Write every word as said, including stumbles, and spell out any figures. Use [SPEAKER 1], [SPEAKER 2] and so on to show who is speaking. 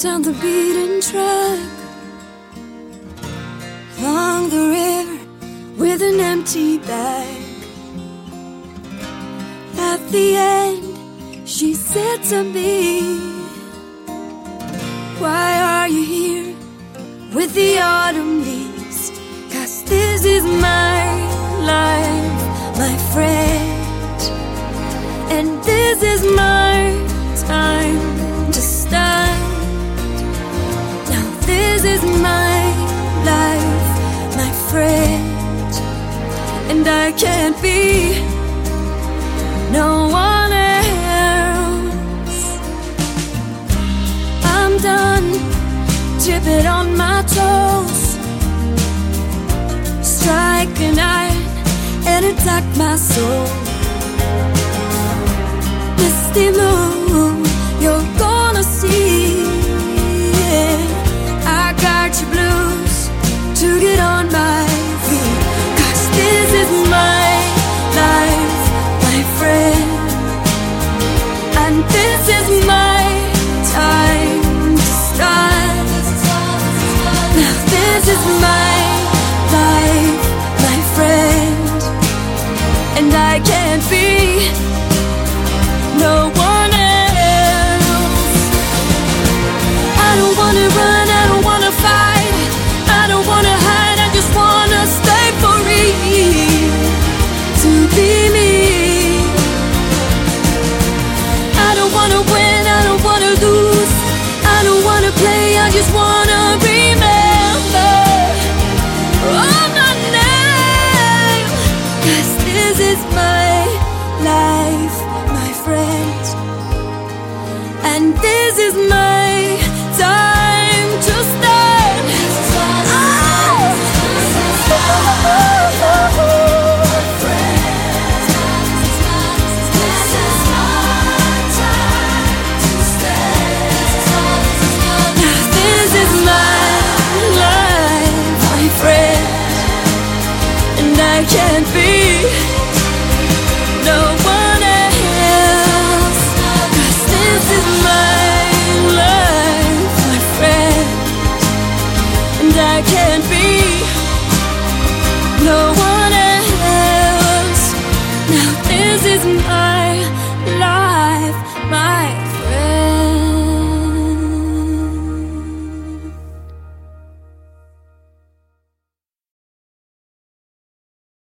[SPEAKER 1] down the beaten track, along the river with an empty bag. At the end, she said to me, why are you here with the autumn leaves? 'Cause this is my life, my friend, and this is my time to stand. Now this is my life, my friend, and I can't be no one else. I'm done dripping on my toes, strike an iron and attack my soul. Misty moon, you're gonna see, yeah, I got your blues to get on my feet. 'Cause this is my life, my friend, and this is my time to start. Now this is my life, my friend, and I can't be no one else. I don't wanna run, I don't wanna fight, I don't wanna hide, I just wanna stay free to be me. I don't wanna win, I don't wanna lose, I don't wanna play, I just wanna remember all my name. 'Cause this is my life, my friend, and this is my time to stand. Oh! This is my life, my friend, and I can't be